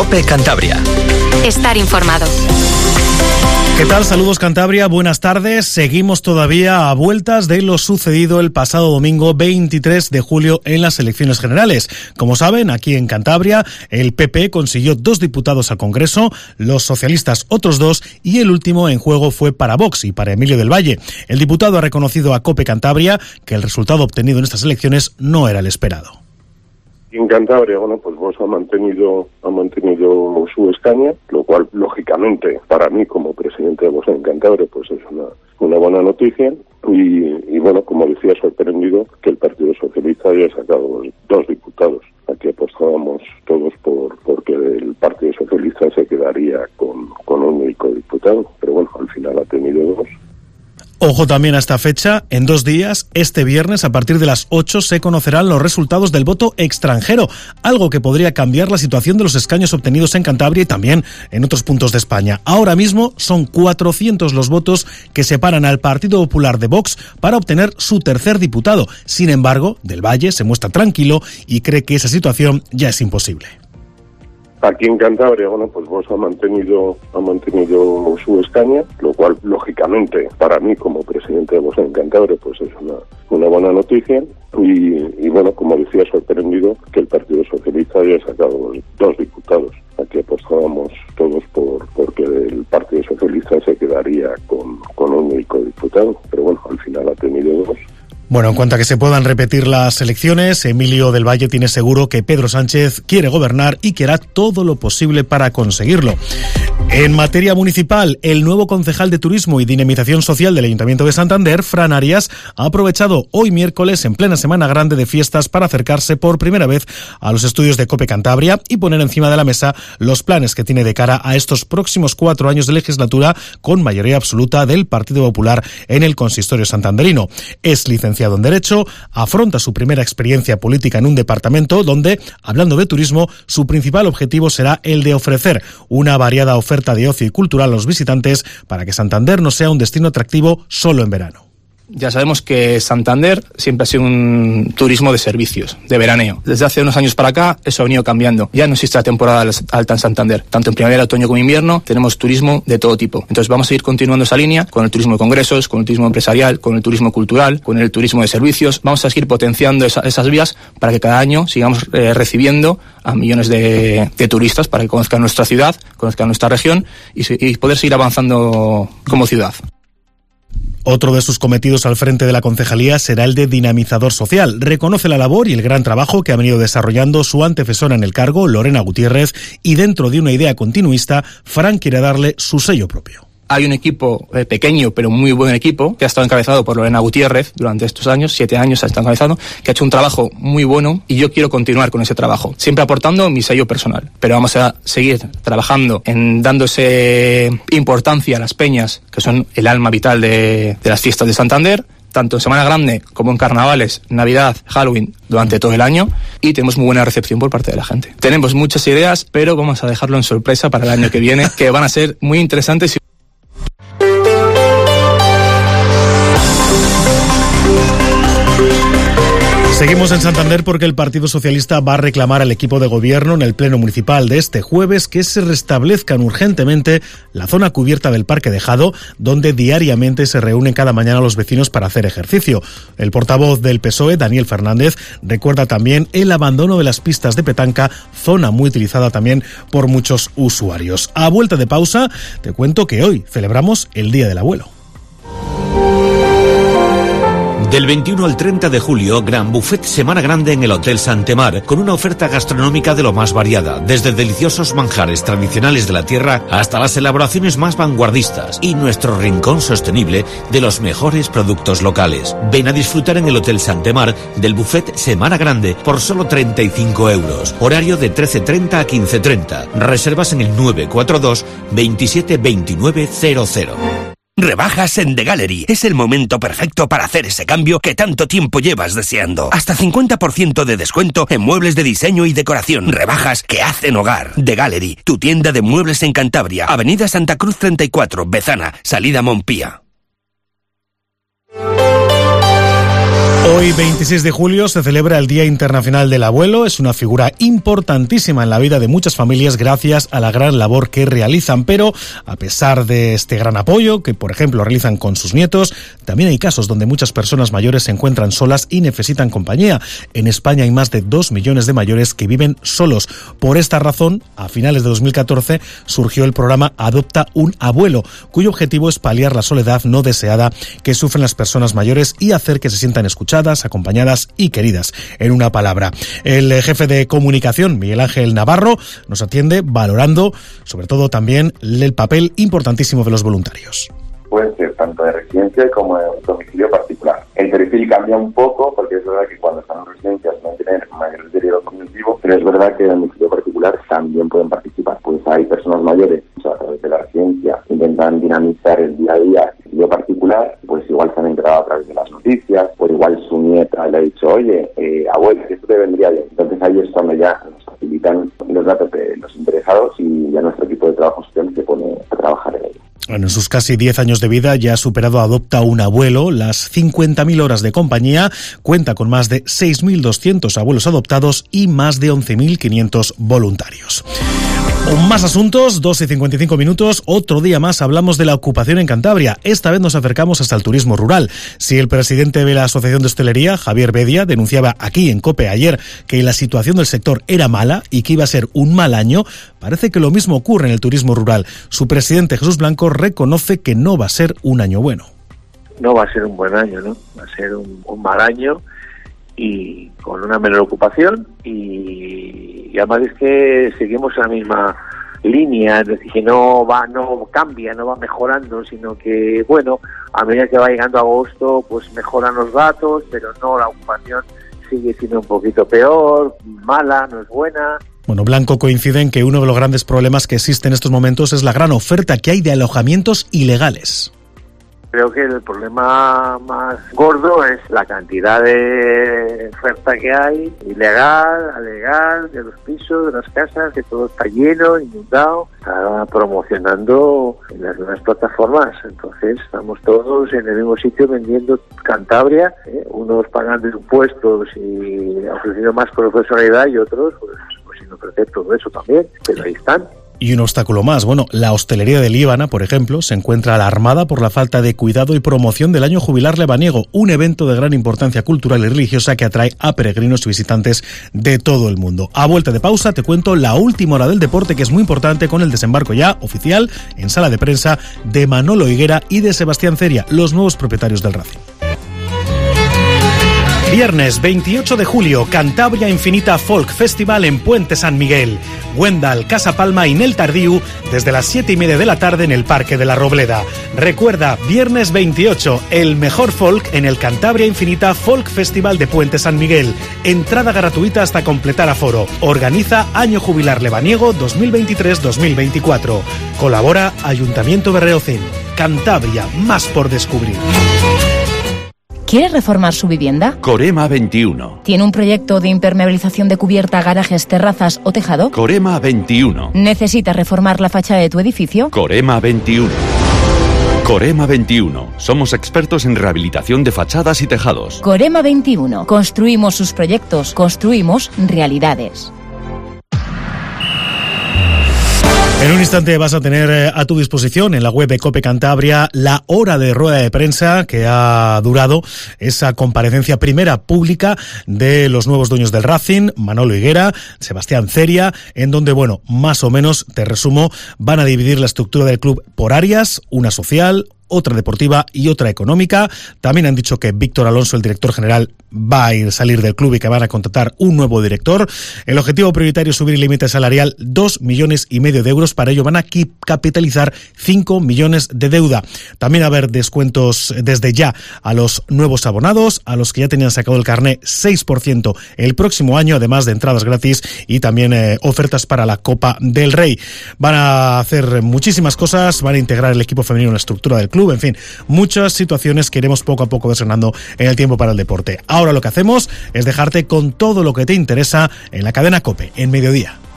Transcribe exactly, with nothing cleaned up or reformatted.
COPE Cantabria. Estar informado. ¿Qué tal? Saludos Cantabria, buenas tardes. Seguimos todavía a vueltas de lo sucedido el pasado domingo veintitrés de julio en las elecciones generales. Como saben, aquí en Cantabria el P P consiguió dos diputados al Congreso, los socialistas otros dos y el último en juego fue para Vox y para Emilio del Valle. El diputado ha reconocido a COPE Cantabria que el resultado obtenido en estas elecciones no era el esperado. En Cantabria, bueno, pues Vox ha mantenido ha mantenido su escaño, lo cual, lógicamente, para mí como presidente de Vox en Cantabria, pues es una una buena noticia. Y, y bueno, como decía, sorprendido que el Partido Socialista haya sacado dos diputados. Aquí apostábamos todos por porque el Partido Socialista se quedaría con, con un único diputado, pero bueno, al final ha tenido dos. Ojo también a esta fecha, en dos días, este viernes a partir de las ocho se conocerán los resultados del voto extranjero, algo que podría cambiar la situación de los escaños obtenidos en Cantabria y también en otros puntos de España. Ahora mismo son cuatrocientos los votos que separan al Partido Popular de Vox para obtener su tercer diputado. Sin embargo, Del Valle se muestra tranquilo y cree que esa situación ya es imposible. Aquí en Cantabria, bueno, pues Vox ha mantenido ha mantenido su escaño, lo cual, lógicamente, para mí como presidente de Vox en Cantabria, pues es una una buena noticia. Y, y bueno, como decía, sorprendido que el Partido Socialista haya sacado dos diputados. Aquí apostábamos todos por porque el Partido Socialista se quedaría con, con un único diputado, pero bueno, al final ha tenido dos. Bueno, en cuanto a que se puedan repetir las elecciones, Emilio del Valle tiene seguro que Pedro Sánchez quiere gobernar y que hará todo lo posible para conseguirlo. En materia municipal, el nuevo concejal de Turismo y Dinamización Social del Ayuntamiento de Santander, Fran Arias, ha aprovechado hoy miércoles, en plena Semana Grande de Fiestas, para acercarse por primera vez a los estudios de COPE Cantabria y poner encima de la mesa los planes que tiene de cara a estos próximos cuatro años de legislatura con mayoría absoluta del Partido Popular en el consistorio santanderino. Es licenciado en Derecho, afronta su primera experiencia política en un departamento donde, hablando de turismo, su principal objetivo será el de ofrecer una variada oferta de ocio y cultural a los visitantes para que Santander no sea un destino atractivo solo en verano. Ya sabemos que Santander siempre ha sido un turismo de servicios, de veraneo. Desde hace unos años para acá eso ha venido cambiando. Ya no existe la temporada alta en Santander. Tanto en primavera, otoño como invierno tenemos turismo de todo tipo. Entonces vamos a ir continuando esa línea con el turismo de congresos, con el turismo empresarial, con el turismo cultural, con el turismo de servicios. Vamos a seguir potenciando esa, esas vías para que cada año sigamos eh, recibiendo a millones de, de turistas para que conozcan nuestra ciudad, conozcan nuestra región y, y poder seguir avanzando como ciudad. Otro de sus cometidos al frente de la concejalía será el de dinamizador social. Reconoce la labor y el gran trabajo que ha venido desarrollando su antecesora en el cargo, Lorena Gutiérrez, y dentro de una idea continuista, Fran quiere darle su sello propio. Hay un equipo eh, pequeño, pero muy buen equipo, que ha estado encabezado por Lorena Gutiérrez durante estos años, siete años ha estado encabezado, que ha hecho un trabajo muy bueno y yo quiero continuar con ese trabajo, siempre aportando mi sello personal. Pero vamos a seguir trabajando en dándose importancia a las peñas, que son el alma vital de, de las fiestas de Santander, tanto en Semana Grande como en carnavales, Navidad, Halloween, durante todo el año, y tenemos muy buena recepción por parte de la gente. Tenemos muchas ideas, pero vamos a dejarlo en sorpresa para el año que viene, que van a ser muy interesantes. Y seguimos en Santander porque el Partido Socialista va a reclamar al equipo de gobierno en el pleno municipal de este jueves que se restablezcan urgentemente la zona cubierta del Parque de Jado, donde diariamente se reúnen cada mañana los vecinos para hacer ejercicio. El portavoz del P S O E, Daniel Fernández, recuerda también el abandono de las pistas de petanca, zona muy utilizada también por muchos usuarios. A vuelta de pausa, te cuento que hoy celebramos el Día del Abuelo. Del veintiuno al treinta de julio, gran buffet Semana Grande en el Hotel Santemar, con una oferta gastronómica de lo más variada, desde deliciosos manjares tradicionales de la tierra hasta las elaboraciones más vanguardistas y nuestro rincón sostenible de los mejores productos locales. Ven a disfrutar en el Hotel Santemar del buffet Semana Grande por solo treinta y cinco euros. Horario de trece treinta a quince treinta. Reservas en el nueve cuatro dos, veintisiete veintinueve cero cero. Rebajas en The Gallery. Es el momento perfecto para hacer ese cambio que tanto tiempo llevas deseando. Hasta cincuenta por ciento de descuento en muebles de diseño y decoración. Rebajas que hacen hogar. The Gallery, tu tienda de muebles en Cantabria. Avenida Santa Cruz treinta y cuatro, Bezana, salida Montpía. Hoy, veintiséis de julio, se celebra el Día Internacional del Abuelo. Es una figura importantísima en la vida de muchas familias gracias a la gran labor que realizan. Pero, a pesar de este gran apoyo que, por ejemplo, realizan con sus nietos, también hay casos donde muchas personas mayores se encuentran solas y necesitan compañía. En España hay más de dos millones de mayores que viven solos. Por esta razón, a finales de dos mil catorce, surgió el programa Adopta un Abuelo, cuyo objetivo es paliar la soledad no deseada que sufren las personas mayores y hacer que se sientan escuchadas, acompañadas y queridas. En una palabra, el jefe de comunicación, Miguel Ángel Navarro, nos atiende valorando sobre todo también el papel importantísimo de los voluntarios. Puede ser tanto de residencia como de domicilio particular. El perfil cambia un poco porque es verdad que cuando están en residencias no tienen mayor deterioro cognitivo, pero es verdad que en el domicilio particular también pueden participar. Pues hay personas mayores que a través de la residencia intentan dinamizar el día a día en el domicilio particular, pues igual se han enterado a través de las noticias, por igual su nieta le ha dicho, oye, eh, abuela, esto te vendría bien. Entonces ahí es cuando ya nos facilitan los datos de los interesados y ya nuestro equipo de trabajo social se pone a trabajar en ello. Bueno, en sus casi diez años de vida ya ha superado Adopta un Abuelo las cincuenta mil horas de compañía, cuenta con más de seis mil doscientos abuelos adoptados y más de once mil quinientos voluntarios. Más asuntos, dos y cincuenta y cinco minutos, otro día más hablamos de la ocupación en Cantabria. Esta vez nos acercamos hasta el turismo rural. Si el presidente de la Asociación de Hostelería, Javier Bedia, denunciaba aquí en COPE ayer que la situación del sector era mala y que iba a ser un mal año, parece que lo mismo ocurre en el turismo rural. Su presidente, Jesús Blanco, reconoce que no va a ser un año bueno. No va a ser un buen año, ¿no? Va a ser un, un mal año y con una menor ocupación y, y además es que seguimos en la misma línea, es decir, que no va, no cambia, no va mejorando, sino que, bueno, a medida que va llegando agosto, pues mejoran los datos, pero no, la ocupación sigue siendo un poquito peor, mala, no es buena. Bueno, Blanco coincide en que uno de los grandes problemas que existe en estos momentos es la gran oferta que hay de alojamientos ilegales. Creo que el problema más gordo es la cantidad de oferta que hay, ilegal, legal, de los pisos, de las casas, que todo está lleno, inundado. Está promocionando en las nuevas plataformas. Entonces estamos todos en el mismo sitio vendiendo Cantabria, ¿eh? Unos pagando impuestos y ofreciendo más profesionalidad y otros pues, pues sin ofrecer todo eso también, pero ahí están. Y un obstáculo más. Bueno, la hostelería de Líbana, por ejemplo, se encuentra alarmada por la falta de cuidado y promoción del Año Jubilar Lebaniego, un evento de gran importancia cultural y religiosa que atrae a peregrinos y visitantes de todo el mundo. A vuelta de pausa te cuento la última hora del deporte, que es muy importante, con el desembarco ya oficial en sala de prensa de Manolo Higuera y de Sebastián Ceria, los nuevos propietarios del Racing. Viernes veintiocho de julio, Cantabria Infinita Folk Festival en Puente San Miguel. Wendal, Casa Palma y Nel Tardiu desde las siete y media de la tarde en el Parque de la Robleda. Recuerda, viernes veintiocho, el mejor folk en el Cantabria Infinita Folk Festival de Puente San Miguel. Entrada gratuita hasta completar aforo. Organiza Año Jubilar Lebaniego dos mil veintitrés dos mil veinticuatro. Colabora Ayuntamiento de Berriozín. Cantabria, más por descubrir. ¿Quiere reformar su vivienda? Corema veintiuno. ¿Tiene un proyecto de impermeabilización de cubierta, garajes, terrazas o tejado? Corema veintiuno. ¿Necesita reformar la fachada de tu edificio? Corema veintiuno. Corema veintiuno. Somos expertos en rehabilitación de fachadas y tejados. Corema veintiuno. Construimos sus proyectos, construimos realidades. En un instante vas a tener a tu disposición en la web de COPE Cantabria la hora de rueda de prensa que ha durado esa comparecencia primera pública de los nuevos dueños del Racing, Manolo Higuera, Sebastián Ceria, en donde, bueno, más o menos, te resumo, van a dividir la estructura del club por áreas, una social, otra deportiva y otra económica. También han dicho que Víctor Alonso, el director general, va a ir, salir del club y que van a contratar un nuevo director. El objetivo prioritario es subir el límite salarial dos millones y medio de euros. Para ello van a capitalizar cinco millones de deuda. También va a haber descuentos desde ya a los nuevos abonados, a los que ya tenían sacado el carné, seis por ciento el próximo año, además de entradas gratis y también eh, ofertas para la Copa del Rey. Van a hacer muchísimas cosas, van a integrar el equipo femenino en la estructura del club. En fin, muchas situaciones que iremos poco a poco desgranando en el tiempo para el deporte. Ahora lo que hacemos es dejarte con todo lo que te interesa en la cadena COPE, en mediodía.